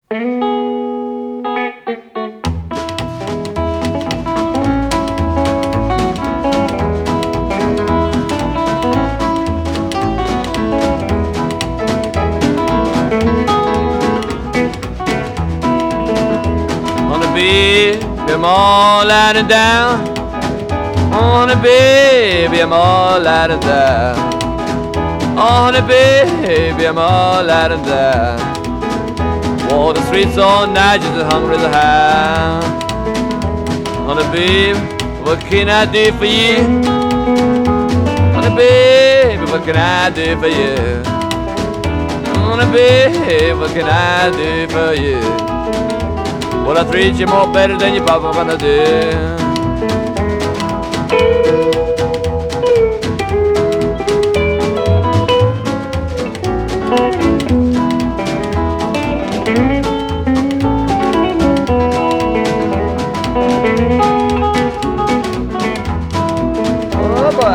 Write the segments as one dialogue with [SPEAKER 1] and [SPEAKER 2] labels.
[SPEAKER 1] I'm all out and down. On a baby, I'm all out and down. On a baby, I'm all out and down. Walk the streets all night just as hungry as a hound. On a baby, what can I do for you? On a baby, what can I do for you? On a baby, what can I do for you? Well, I treat you more better than you probably gonna do. Oh boy.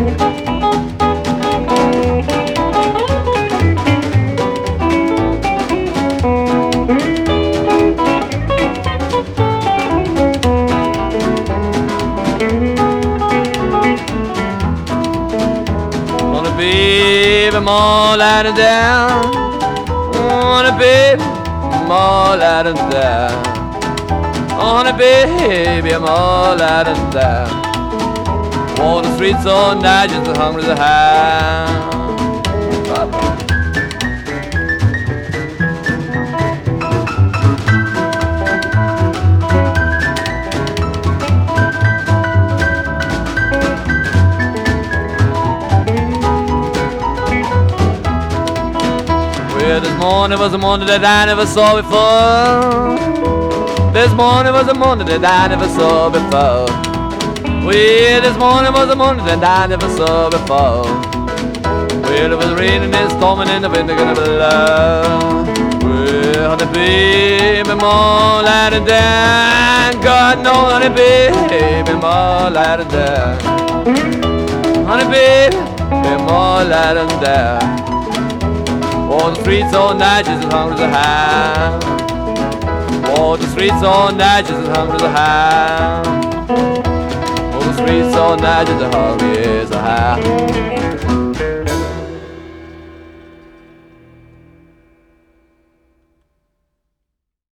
[SPEAKER 1] Babe, I'm all out and down. On a baby, I'm all out and down. On a baby, I'm all out and down. Walk the streets all night just as hungry as a hound. Well, this morning was a morning that I never saw before. This morning was a morning that I never saw before. Well, this morning was a morning that I never saw before. Well, it was raining and storming and the wind gonna blow. Well, honey baby, I'm all out and down. God knows, honey baby, I'm all out and down. Honey baby, I'm all out and down. Walk the streets all night just as hungry as a hound. Walk the streets all night just as hungry as a hound. Walk the streets all night just as hungry as a hound.